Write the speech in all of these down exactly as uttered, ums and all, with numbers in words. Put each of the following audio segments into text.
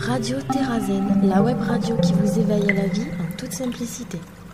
Radio Terrazen, la web radio qui vous éveille à la vie en toute simplicité.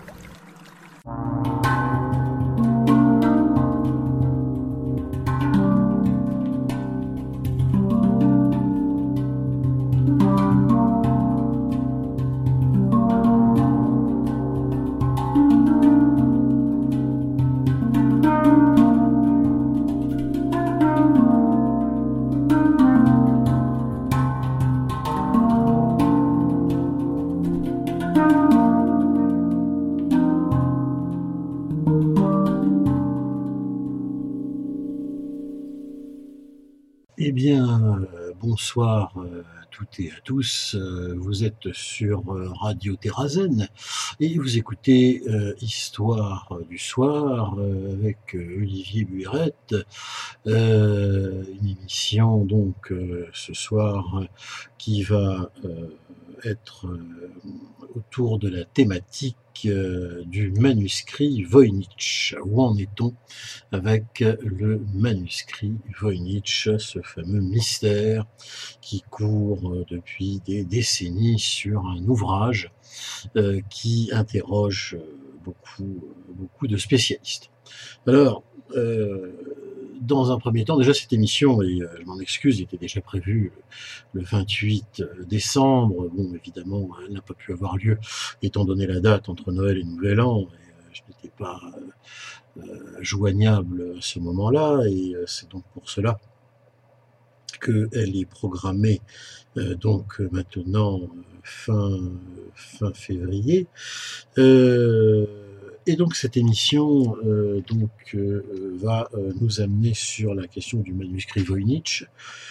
Eh bien, euh, bonsoir euh, à toutes et à tous. Euh, vous êtes sur euh, Radio Terrazen et vous écoutez euh, Histoire du soir euh, avec euh, Olivier Buirette. Euh, une émission donc euh, ce soir euh, qui va euh, être euh, autour de la thématique euh, du manuscrit Voynich. Où en est-on avec le manuscrit Voynich, ce fameux mystère qui court euh, depuis des décennies sur un ouvrage euh, qui interroge euh, beaucoup, beaucoup de spécialistes. Alors, euh, dans un premier temps, déjà cette émission, et euh, je m'en excuse, était déjà prévue le, le vingt-huit décembre. Bon, évidemment, elle n'a pas pu avoir lieu, étant donné la date entre Noël et Nouvel An. Et, euh, je n'étais pas euh, euh, joignable à ce moment-là, et euh, c'est donc pour cela qu'elle est programmée euh, donc maintenant euh, fin, fin février. Euh, Et donc cette émission euh, donc, euh, va euh, nous amener sur la question du manuscrit Voynich.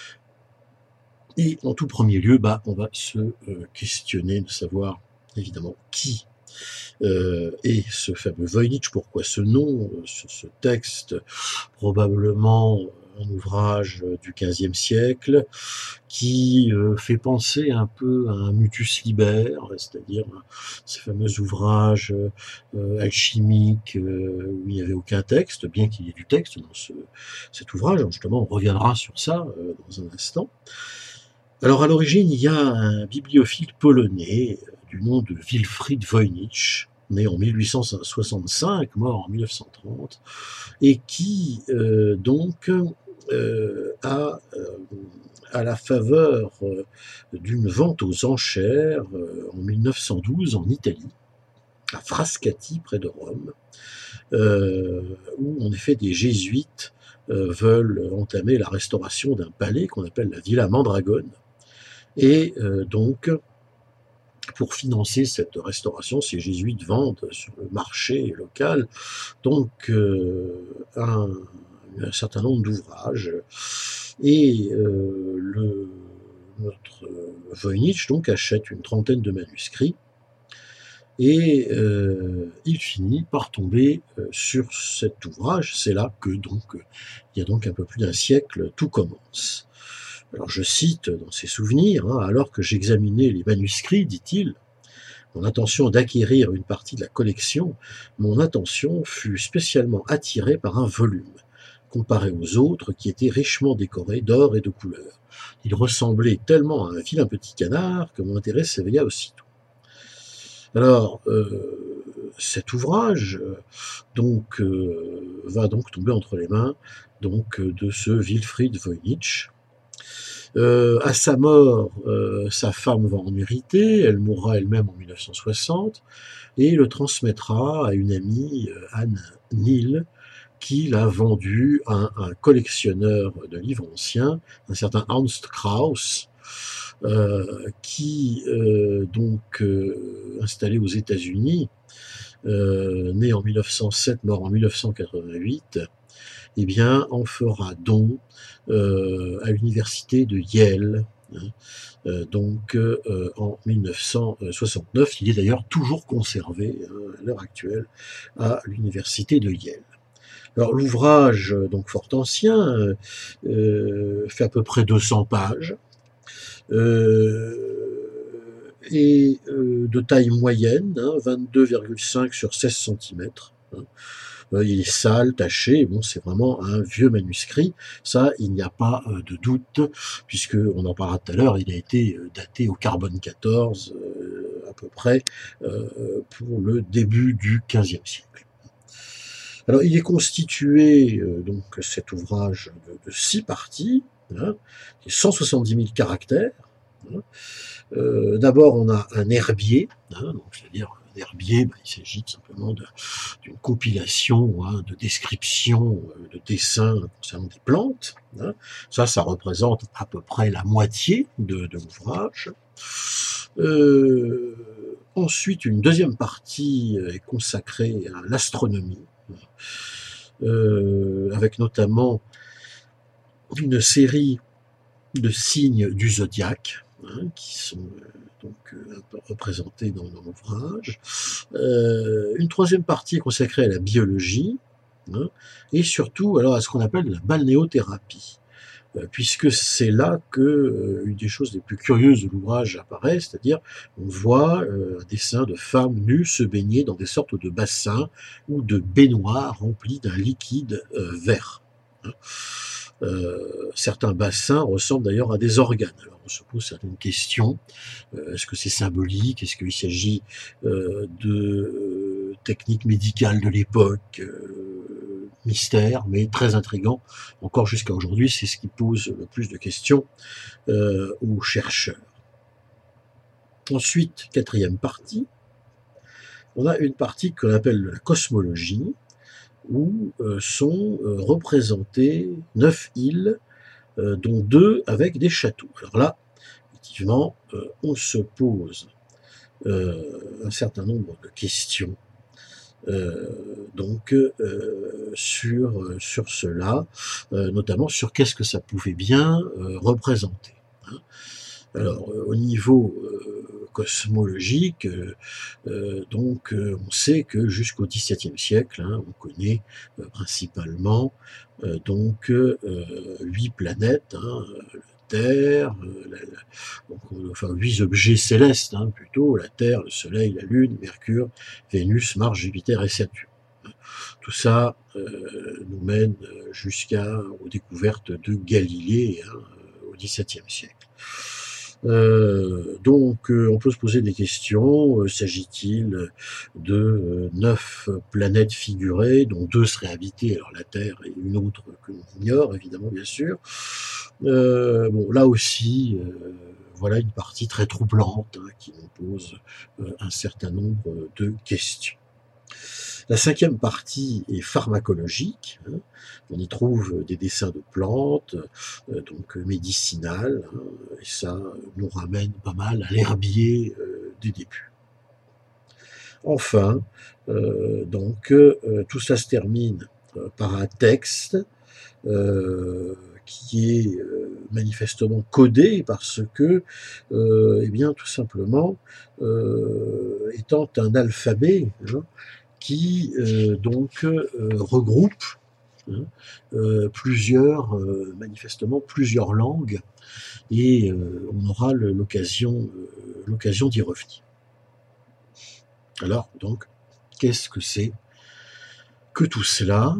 Et en tout premier lieu, bah, on va se euh, questionner de savoir évidemment qui euh, est ce fameux Voynich, pourquoi ce nom, euh, ce, ce texte, probablement un ouvrage du quinzième siècle, qui euh, fait penser un peu à un mutus liber, c'est-à-dire euh, ces fameux ouvrages euh, alchimiques euh, où il n'y avait aucun texte, bien qu'il y ait du texte dans ce, cet ouvrage. Justement, on reviendra sur ça euh, dans un instant. Alors, à l'origine, il y a un bibliophile polonais euh, du nom de Wilfried Voynich, né en mille huit cent soixante-cinq, mort en mille neuf cent trente, et qui, euh, donc, euh, a... Euh, à la faveur euh, d'une vente aux enchères euh, en mille neuf cent douze en Italie, à Frascati, près de Rome, euh, où en effet des jésuites euh, veulent entamer la restauration d'un palais qu'on appelle la Villa Mandragone. Et euh, donc, pour financer cette restauration, ces jésuites vendent sur le marché local donc euh, un, un certain nombre d'ouvrages. Et euh, le, notre Voynich donc achète une trentaine de manuscrits et euh, il finit par tomber euh, sur cet ouvrage. C'est là que donc il y a donc un peu plus d'un siècle tout commence. Alors je cite dans ses souvenirs, hein, alors que j'examinais les manuscrits, dit-il, mon intention d'acquérir une partie de la collection, mon attention fut spécialement attirée par un volume, comparé aux autres qui étaient richement décorés d'or et de couleurs. Il ressemblait tellement à un vilain petit canard que mon intérêt s'éveilla aussitôt. Alors, euh, cet ouvrage donc, euh, va donc tomber entre les mains donc, de ce Wilfried Voynich. Euh, à sa mort, euh, sa femme va en hériter, elle mourra elle-même en mille neuf cent soixante, et le transmettra à une amie, Anne Neal, qui l'a vendu à un, un collectionneur de livres anciens, un certain Ernst Krauss, euh, qui, euh, donc, euh, installé aux États-Unis, euh, né en mille neuf cent sept, mort en mille neuf cent quatre-vingt-huit, eh bien, en fera don euh, à l'université de Yale, hein, euh, donc euh, en mille neuf cent soixante-neuf. Il est d'ailleurs toujours conservé hein, à l'heure actuelle à l'université de Yale. Alors l'ouvrage, donc fort ancien, euh, fait à peu près deux cents pages, euh, et euh, de taille moyenne, hein, vingt-deux virgule cinq sur seize centimètres, hein, Euh, il est sale, taché, bon, c'est vraiment un vieux manuscrit, ça, il n'y a pas euh, de doute, puisque on en parlera tout à l'heure, il a été euh, daté au carbone quatorze, euh, à peu près, euh, pour le début du quinzième siècle. Alors, il est constitué, euh, donc, cet ouvrage de, de six parties, hein, cent soixante-dix mille caractères. Hein. Euh, D'abord, on a un herbier, hein, donc c'est-à-dire un herbier, ben, il s'agit tout simplement d'une compilation hein, de descriptions, euh, de dessins concernant des plantes. Hein. Ça, ça représente à peu près la moitié de, de l'ouvrage. Euh, ensuite, une deuxième partie est consacrée à l'astronomie, euh, avec notamment une série de signes du zodiaque, hein, qui sont euh, donc euh, représentés dans, dans l'ouvrage. Euh, une troisième partie est consacrée à la biologie, hein, et surtout alors à ce qu'on appelle la balnéothérapie, euh, puisque c'est là que euh, une des choses les plus curieuses de l'ouvrage apparaît, c'est-à-dire on voit euh, un dessin de femmes nues se baigner dans des sortes de bassins ou de baignoires remplis d'un liquide euh, vert. Hein. Euh, certains bassins ressemblent d'ailleurs à des organes. Alors on se pose certaines questions. Euh, est-ce que c'est symbolique? Est-ce qu'il s'agit euh, de euh, techniques médicales de l'époque? euh, Mystère, mais très intriguant. Encore jusqu'à aujourd'hui, c'est ce qui pose le plus de questions euh, aux chercheurs. Ensuite, quatrième partie, on a une partie qu'on appelle la cosmologie, où euh, sont euh, représentées neuf îles, euh, dont deux avec des châteaux. Alors là, effectivement, euh, on se pose euh, un certain nombre de questions euh, donc euh, sur, sur cela, euh, notamment sur qu'est-ce que ça pouvait bien euh, représenter. Hein. Alors, euh, au niveau euh, cosmologique, euh, euh, donc euh, on sait que jusqu'au dix-septième siècle, hein, on connaît euh, principalement euh, donc euh, huit planètes, hein, la Terre, euh, la, la, donc, enfin huit objets célestes hein, plutôt, la Terre, le Soleil, la Lune, Mercure, Vénus, Mars, Jupiter et Saturne. Tout ça euh, nous mène jusqu'aux découvertes de Galilée hein, au dix-septième siècle. Euh, donc, euh, on peut se poser des questions. Euh, S'agit-il de euh, neuf planètes figurées, dont deux seraient habitées, alors la Terre et une autre que l'on ignore, évidemment, bien sûr. Euh, bon, là aussi, euh, voilà une partie très troublante hein, qui nous pose euh, un certain nombre de questions. La cinquième partie est pharmacologique. Hein. On y trouve des dessins de plantes, euh, donc médicinales, hein, et ça nous ramène pas mal à l'herbier euh, des débuts. Enfin, euh, donc euh, tout ça se termine euh, par un texte euh, qui est euh, manifestement codé parce que, euh, eh bien, tout simplement, euh, étant un alphabet, hein, qui euh, donc euh, regroupe hein, euh, plusieurs, euh, manifestement plusieurs langues, et euh, on aura l'occasion euh, l'occasion d'y revenir. Alors donc, qu'est-ce que c'est que tout cela?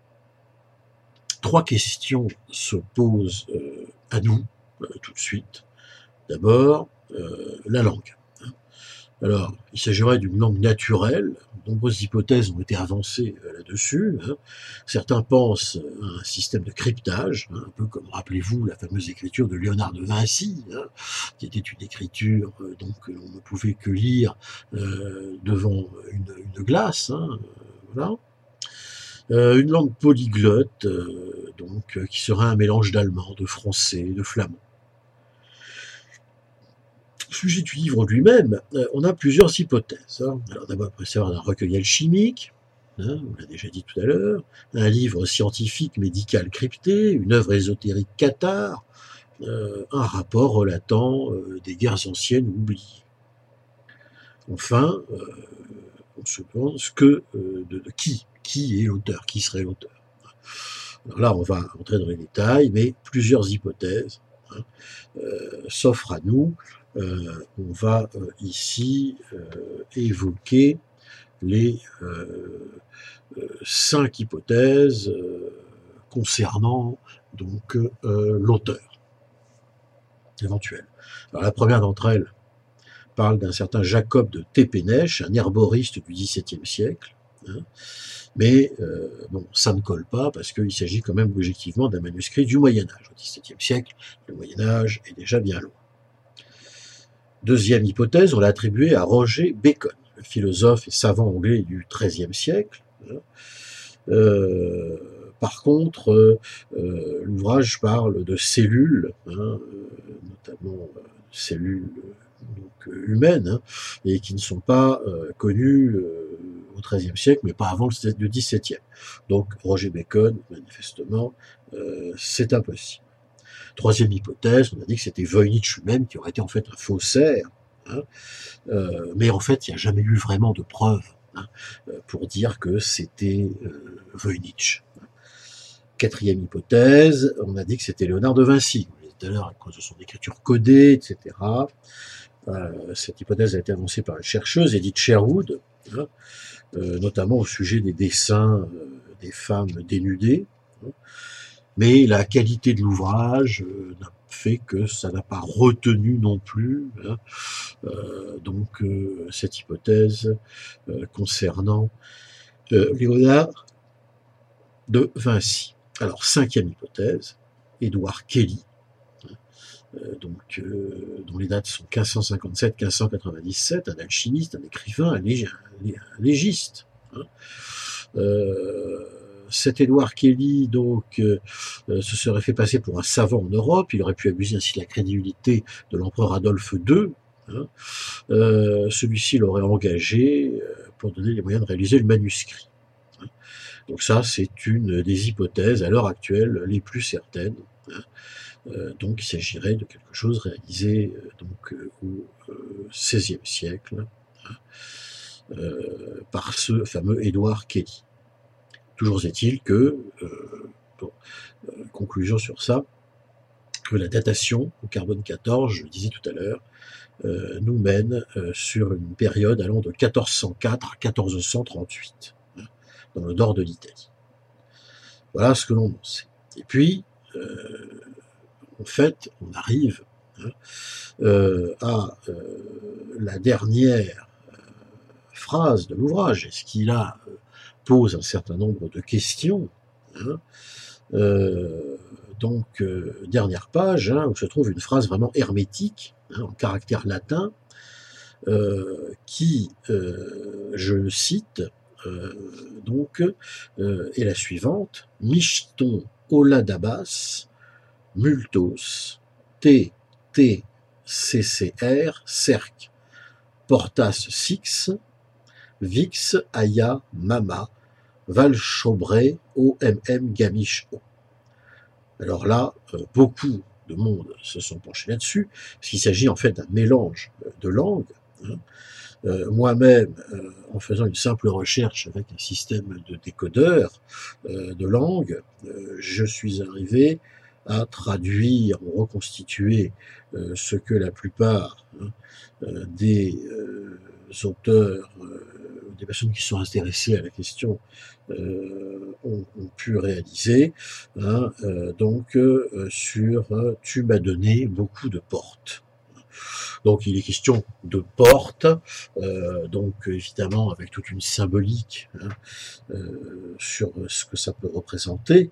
Trois questions se posent euh, à nous euh, tout de suite. D'abord, euh, la langue. Alors, il s'agirait d'une langue naturelle. De nombreuses hypothèses ont été avancées là-dessus. Hein. Certains pensent à un système de cryptage, hein, un peu comme, rappelez-vous, la fameuse écriture de Léonard de Vinci, hein, qui était une écriture euh, donc que l'on ne pouvait que lire euh, devant une, une glace. Hein, voilà. Euh, une langue polyglotte, euh, donc, qui serait un mélange d'allemand, de français, de flamand. Sujet du livre lui-même, euh, on a plusieurs hypothèses. Hein. Alors d'abord, il peut y avoir un recueil alchimique, hein, on l'a déjà dit tout à l'heure, un livre scientifique médical crypté, une œuvre ésotérique cathare, euh, un rapport relatant euh, des guerres anciennes oubliées. Enfin, euh, on se demande que, euh, de, de qui, qui est l'auteur, qui serait l'auteur. Alors là, on va entrer dans les détails, mais plusieurs hypothèses hein, euh, s'offrent à nous. Euh, on va euh, ici euh, évoquer les euh, euh, cinq hypothèses euh, concernant donc euh, l'auteur éventuel. Alors, la première d'entre elles parle d'un certain Jacob de Tépénèche, un herboriste du XVIIe siècle, hein, mais euh, bon, ça ne colle pas parce qu'il s'agit quand même objectivement d'un manuscrit du Moyen-Âge. Au XVIIe siècle, le Moyen-Âge est déjà bien loin. Deuxième hypothèse, on l'a attribuée à Roger Bacon, le philosophe et savant anglais du XIIIe siècle. Hein. Euh, par contre, euh, euh, l'ouvrage parle de cellules, hein, euh, notamment euh, cellules donc, euh, humaines, hein, et qui ne sont pas euh, connues euh, au XIIIe siècle, mais pas avant le, le dix-septième. Donc Roger Bacon, manifestement, euh, c'est impossible. Troisième hypothèse, on a dit que c'était Voynich lui-même qui aurait été en fait un faussaire, hein, euh, mais en fait, il n'y a jamais eu vraiment de preuves hein, pour dire que c'était euh, Voynich. Quatrième hypothèse, on a dit que c'était Léonard de Vinci. On l'a dit tout à l'heure à cause de son écriture codée, et cetera. Euh, cette hypothèse a été annoncée par une chercheuse, Edith Sherwood, hein, euh, notamment au sujet des dessins euh, des femmes dénudées. Hein. Mais la qualité de l'ouvrage euh, n'a fait que ça n'a pas retenu non plus hein, euh, donc euh, cette hypothèse euh, concernant euh, Léonard de Vinci. Alors, cinquième hypothèse, Édouard Kelly, euh, donc, euh, dont les dates sont quinze cent cinquante-sept à quinze cent quatre-vingt-dix-sept, un alchimiste, un écrivain, un, lég un légiste. Hein. Euh, cet Édouard Kelly, donc, euh, se serait fait passer pour un savant en Europe, il aurait pu abuser ainsi de la crédulité de l'empereur Adolphe deux. Hein. Euh, celui-ci l'aurait engagé euh, pour donner les moyens de réaliser le manuscrit. Hein. Donc ça, c'est une des hypothèses à l'heure actuelle les plus certaines. Hein. Euh, donc il s'agirait de quelque chose réalisé euh, donc, euh, au euh, seizième siècle hein, euh, par ce fameux Édouard Kelly. Toujours est-il que, euh, bon, euh, conclusion sur ça, que la datation au carbone quatorze, je le disais tout à l'heure, euh, nous mène euh, sur une période allant de quatorze cent quatre à quatorze cent trente-huit, hein, dans le nord de l'Italie. Voilà ce que l'on en sait. Et puis, euh, en fait, on arrive hein, euh, à euh, la dernière euh, phrase de l'ouvrage, et ce qui là euh, pose un certain nombre de questions. Hein, euh, donc, euh, dernière page, hein, où se trouve une phrase vraiment hermétique, hein, en caractère latin, euh, qui, euh, je le cite, euh, donc, euh, est la suivante: Michton oladabas multos T T C C R cerc portas six vix aya mama valchobre O M M gamish O. Alors là, euh, beaucoup de monde se sont penchés là-dessus, parce qu'il s'agit en fait d'un mélange de langues. Hein. Euh, moi-même, euh, en faisant une simple recherche avec un système de décodeur euh, de langue, euh, je suis arrivé à traduire ou reconstituer euh, ce que la plupart hein, euh, des euh, auteurs, euh, des personnes qui sont intéressées à la question euh, ont, ont pu réaliser, hein, euh, donc euh, sur euh, tu m'as donné beaucoup de portes. Donc il est question de portes, euh, donc évidemment avec toute une symbolique hein, euh, sur ce que ça peut représenter,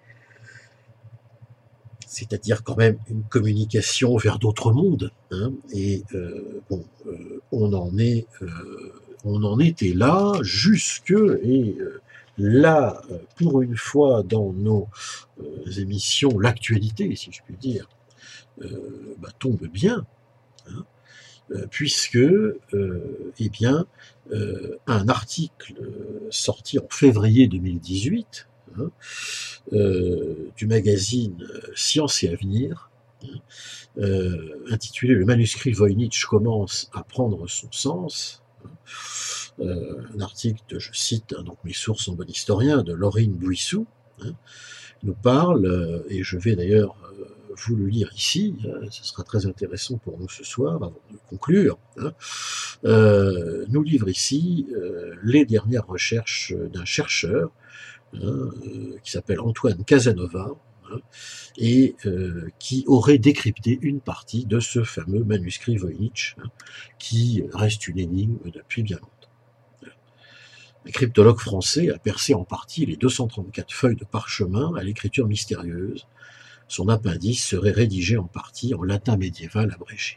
c'est-à-dire quand même une communication vers d'autres mondes. Hein, et euh, bon, euh, on en est, euh, on en était là jusque et euh, là, pour une fois dans nos euh, émissions, l'actualité, si je puis dire, euh, bah, tombe bien. Hein, puisque euh, eh bien, euh, un article sorti en février deux mille dix-huit hein, euh, du magazine Science et Avenir, hein, euh, intitulé « Le manuscrit Voynich commence à prendre son sens hein, », euh, un article de, je cite, hein, donc mes sources en bon historien, de Laurine Bouissou, hein, nous parle, euh, et je vais d'ailleurs euh, vous le lire ici, hein, ce sera très intéressant pour nous ce soir, avant de conclure, hein, euh, nous livre ici euh, les dernières recherches d'un chercheur hein, euh, qui s'appelle Antoine Casanova, hein, et euh, qui aurait décrypté une partie de ce fameux manuscrit Voynich, hein, qui reste une énigme depuis bien longtemps. Un cryptologue français a percé en partie les deux cent trente-quatre feuilles de parchemin à l'écriture mystérieuse. Son appendice serait rédigé en partie en latin médiéval abrégé.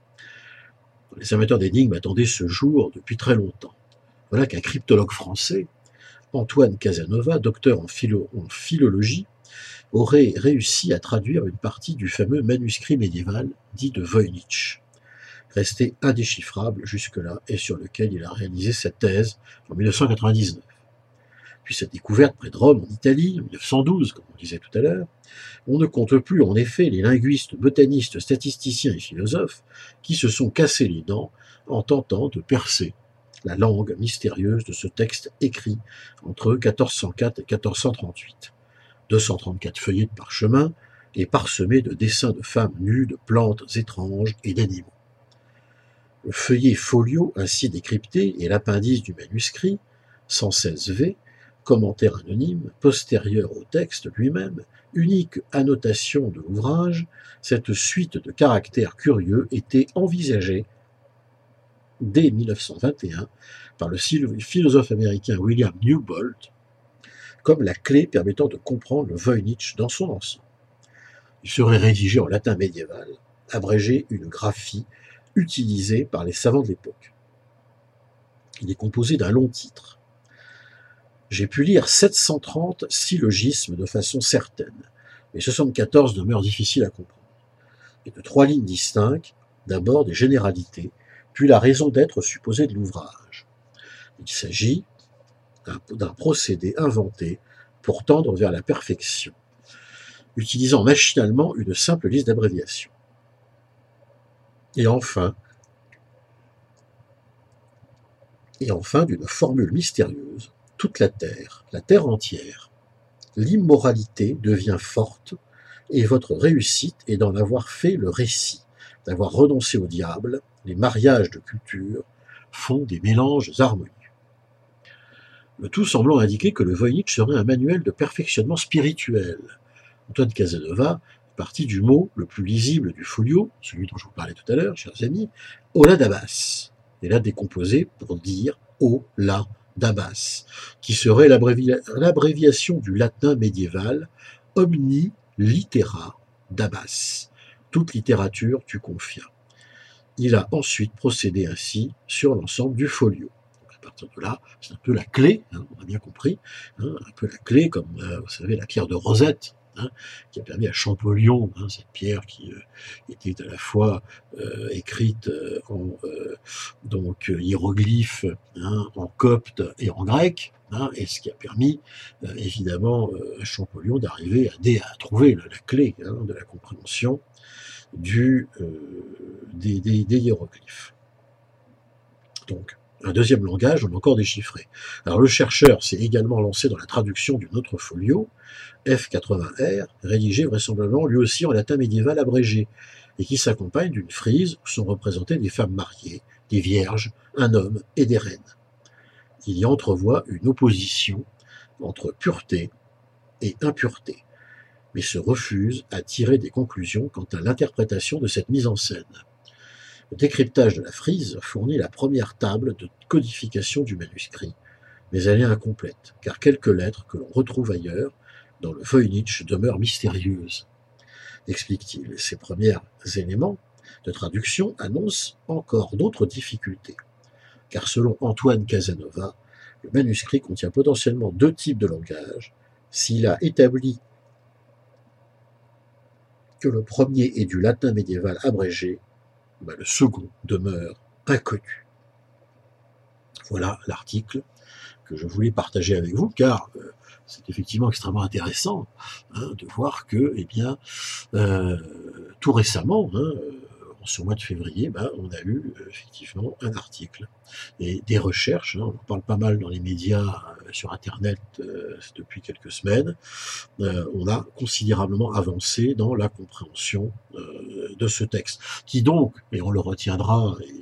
Les amateurs d'énigmes attendaient ce jour depuis très longtemps. Voilà qu'un cryptologue français, Antoine Casanova, docteur en, philo en philologie, aurait réussi à traduire une partie du fameux manuscrit médiéval dit de Voynich, resté indéchiffrable jusque-là et sur lequel il a réalisé sa thèse en mille neuf cent quatre-vingt-dix-neuf. Puis cette découverte près de Rome, en Italie, en mille neuf cent douze, comme on disait tout à l'heure, on ne compte plus en effet les linguistes, botanistes, statisticiens et philosophes qui se sont cassés les dents en tentant de percer la langue mystérieuse de ce texte écrit entre quatorze cent quatre et quatorze cent trente-huit. deux cent trente-quatre feuillets de parchemin et parsemés de dessins de femmes nues, de plantes étranges et d'animaux. Le feuillet folio ainsi décrypté est l'appendice du manuscrit, cent seize V, commentaire anonyme, postérieur au texte lui-même, unique annotation de l'ouvrage. Cette suite de caractères curieux était envisagée dès mille neuf cent vingt et un par le philosophe américain William Newbolt comme la clé permettant de comprendre le Voynich dans son ensemble. Il serait rédigé en latin médiéval, abrégé une graphie utilisée par les savants de l'époque. Il est composé d'un long titre. J'ai pu lire sept cent trente syllogismes de façon certaine, mais soixante-quatorze demeurent difficiles à comprendre, et de trois lignes distinctes, d'abord des généralités, puis la raison d'être supposée de l'ouvrage. Il s'agit d'un procédé inventé pour tendre vers la perfection, utilisant machinalement une simple liste d'abréviations. Et enfin, et enfin d'une formule mystérieuse, toute la terre, la terre entière, l'immoralité devient forte, et votre réussite est d'en avoir fait le récit, d'avoir renoncé au diable, les mariages de culture font des mélanges harmonieux. Le tout semblant indiquer que le Voynich serait un manuel de perfectionnement spirituel. Antoine Casanova est parti du mot le plus lisible du folio, celui dont je vous parlais tout à l'heure, chers amis, Ola Dabas, et l'a décomposé pour dire Ola Dabas, qui serait l'abréviation du latin médiéval Omni Littera Dabas, toute littérature tu confias. Il a ensuite procédé ainsi sur l'ensemble du folio. À partir de là, c'est un peu la clé, hein, on a bien compris, hein, un peu la clé, comme euh, vous savez, la pierre de Rosette, hein, qui a permis à Champollion, hein, cette pierre qui euh, était à la fois euh, écrite euh, en euh, donc, euh, hiéroglyphes, hein, en copte et en grec, hein, et ce qui a permis euh, évidemment euh, à Champollion d'arriver à, à trouver la, la clé hein, de la compréhension du, euh, des, des, des hiéroglyphes. Donc, un deuxième langage, on a encore déchiffré. Alors le chercheur s'est également lancé dans la traduction d'une autre folio, F quatre-vingts R, rédigé vraisemblablement lui aussi en latin médiéval abrégé, et qui s'accompagne d'une frise où sont représentées des femmes mariées, des vierges, un homme et des reines. Il y entrevoit une opposition entre pureté et impureté, mais se refuse à tirer des conclusions quant à l'interprétation de cette mise en scène. Le décryptage de la frise fournit la première table de codification du manuscrit, mais elle est incomplète, car quelques lettres que l'on retrouve ailleurs, dans le Voynich, demeurent mystérieuses, explique-t-il. Ces premiers éléments de traduction annoncent encore d'autres difficultés, car selon Antoine Casanova, le manuscrit contient potentiellement deux types de langage. S'il a établi que le premier est du latin médiéval abrégé, ben le second demeure inconnu. Voilà l'article que je voulais partager avec vous, car euh, c'est effectivement extrêmement intéressant hein, de voir que, eh bien, euh, tout récemment, hein, en ce mois de février, ben, on a eu euh, effectivement un article et des recherches. Hein, on en parle pas mal dans les médias, euh, sur Internet euh, depuis quelques semaines. Euh, on a considérablement avancé dans la compréhension euh, de ce texte, qui donc, et on le retiendra, et euh,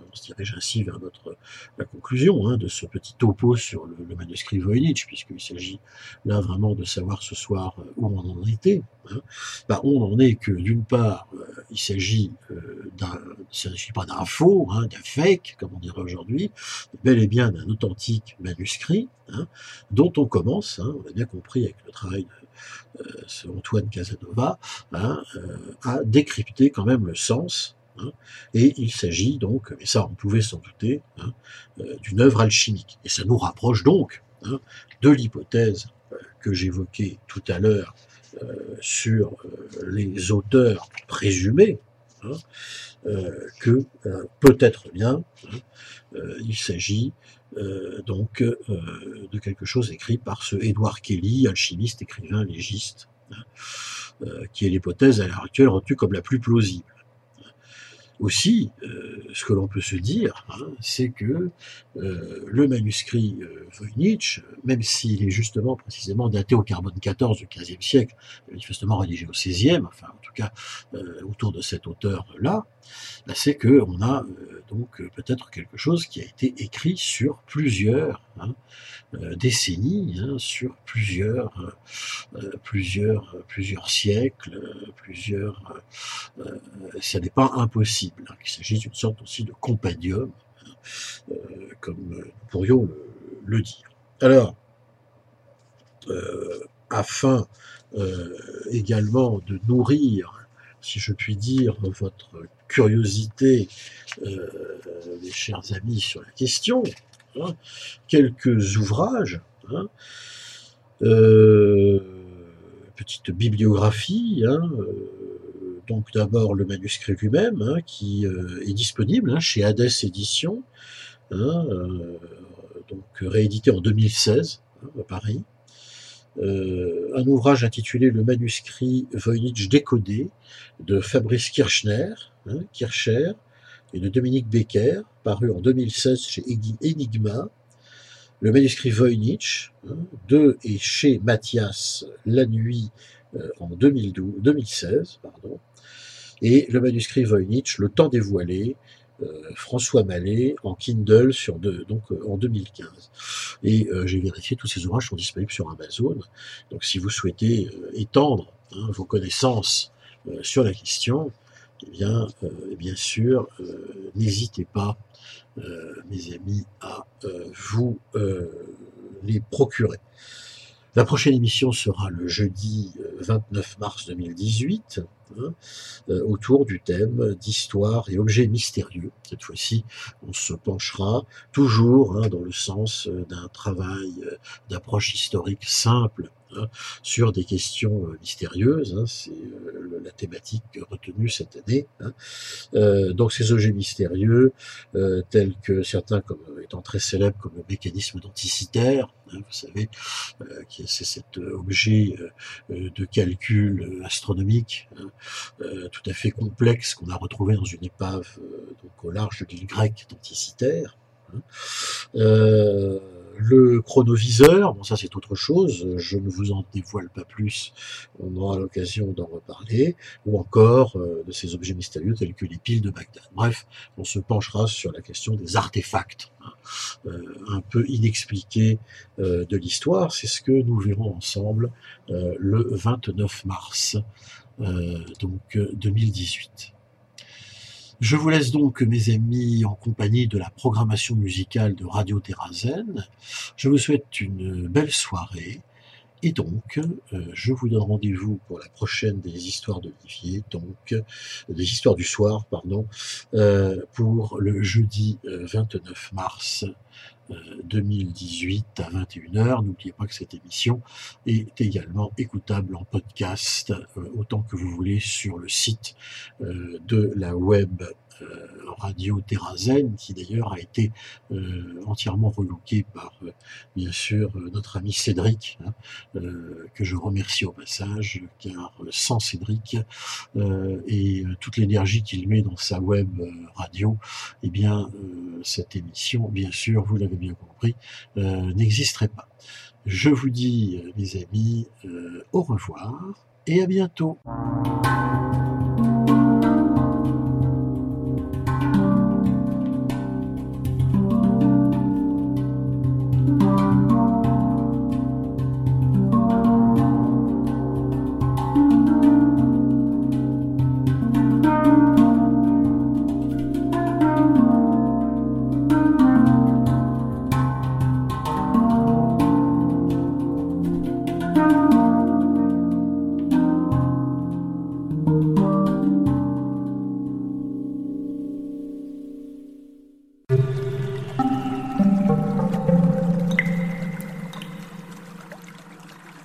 on se dirige ainsi vers notre, la conclusion hein, de ce petit topo sur le, le manuscrit Voynich, puisqu'il s'agit là vraiment de savoir ce soir où on en était. Hein. Ben, on n'en est que d'une part, euh, il s'agit euh, d'un, il s'agit pas d'un faux, hein, d'un fake, comme on dirait aujourd'hui, mais bel et bien d'un authentique manuscrit, hein, dont on commence, hein, on a bien compris avec le travail de euh, Antoine Casanova, hein, euh, à décrypter quand même le sens. Hein, et il s'agit donc, mais ça on pouvait s'en douter, hein, euh, d'une œuvre alchimique. Et ça nous rapproche donc hein, de l'hypothèse euh, que j'évoquais tout à l'heure euh, sur euh, les auteurs présumés, hein, euh, que euh, peut-être bien hein, euh, il s'agit euh, donc euh, de quelque chose écrit par ce Edward Kelly, alchimiste, écrivain, légiste, hein, euh, qui est l'hypothèse à l'heure actuelle retenue comme la plus plausible. Aussi, euh, ce que l'on peut se dire, hein, c'est que euh, le manuscrit euh, Voynich, même s'il est justement précisément daté au carbone quatorze du quinzième siècle, manifestement rédigé au seizième, enfin en tout cas euh, autour de cet auteur-là, ben, c'est qu'on a euh, donc peut-être quelque chose qui a été écrit sur plusieurs hein, euh, décennies, hein, sur plusieurs, euh, plusieurs, plusieurs siècles, euh, plusieurs. Euh, ça n'est pas impossible. Hein, il s'agit d'une sorte aussi de compendium, hein, euh, comme nous pourrions le, le dire. Alors, euh, afin euh, également de nourrir, si je puis dire, votre curiosité, euh, mes chers amis, sur la question, hein, quelques ouvrages, hein, euh, petite bibliographie, hein, euh, donc d'abord le manuscrit lui-même, hein, qui euh, est disponible hein, chez Hades Éditions, hein, euh, donc réédité en deux mille seize hein, à Paris. Euh, un ouvrage intitulé Le manuscrit Voynich décodé de Fabrice Kirchner, hein, Kircher et de Dominique Becker, paru en deux mille seize chez Enigma. Le manuscrit Voynich, hein, de et chez Mathias La Nuit euh, en deux mille douze, deux mille seize, pardon. Et le manuscrit Voynich, Le temps dévoilé, euh, François Mallet en Kindle sur deux, donc euh, en deux mille quinze. Et euh, j'ai vérifié, tous ces ouvrages sont disponibles sur Amazon. Donc si vous souhaitez euh, étendre hein, vos connaissances euh, sur la question, eh bien, euh, bien sûr, euh, n'hésitez pas, euh, mes amis, à euh, vous euh, les procurer. La prochaine émission sera le jeudi vingt-neuf mars deux mille dix-huit, hein, euh, autour du thème d'histoire et objets mystérieux. Cette fois-ci, on se penchera toujours hein, dans le sens d'un travail d'approche historique simple hein, sur des questions mystérieuses. Hein, c'est euh, la thématique retenue cette année. Hein. Euh, donc ces objets mystérieux, euh, tels que certains comme étant très célèbres, comme le mécanisme denticitaire, hein, vous savez, euh, qui c'est cet objet euh, de calcul astronomique hein, euh, tout à fait complexe qu'on a retrouvé dans une épave euh, donc au large de l'île grecque denticitaire. Hein. Euh, le chronoviseur, bon ça c'est autre chose, je ne vous en dévoile pas plus, on aura l'occasion d'en reparler, ou encore euh, de ces objets mystérieux tels que les piles de Bagdad. Bref, on se penchera sur la question des artefacts, hein, euh, un peu inexpliqués euh, de l'histoire, c'est ce que nous verrons ensemble euh, le vingt-neuf mars euh, donc deux mille dix-huit. Je vous laisse donc, mes amis, en compagnie de la programmation musicale de Radio Terrazen. Je vous souhaite une belle soirée. Et donc, euh, je vous donne rendez-vous pour la prochaine des histoires d'Olivier, donc des histoires du soir, pardon, euh, pour le jeudi euh, vingt-neuf mars euh, deux mille dix-huit à vingt et une heures. N'oubliez pas que cette émission est également écoutable en podcast euh, autant que vous voulez sur le site euh, de la web euh, Radio Terrazen, qui d'ailleurs a été euh, entièrement relooké par euh, bien sûr euh, notre ami Cédric, hein, euh, que je remercie au passage, car euh, sans Cédric euh, et euh, toute l'énergie qu'il met dans sa web euh, radio, eh bien euh, cette émission, bien sûr, vous l'avez bien compris, euh, n'existerait pas. Je vous dis, euh, mes amis, euh, au revoir et à bientôt. Thank you.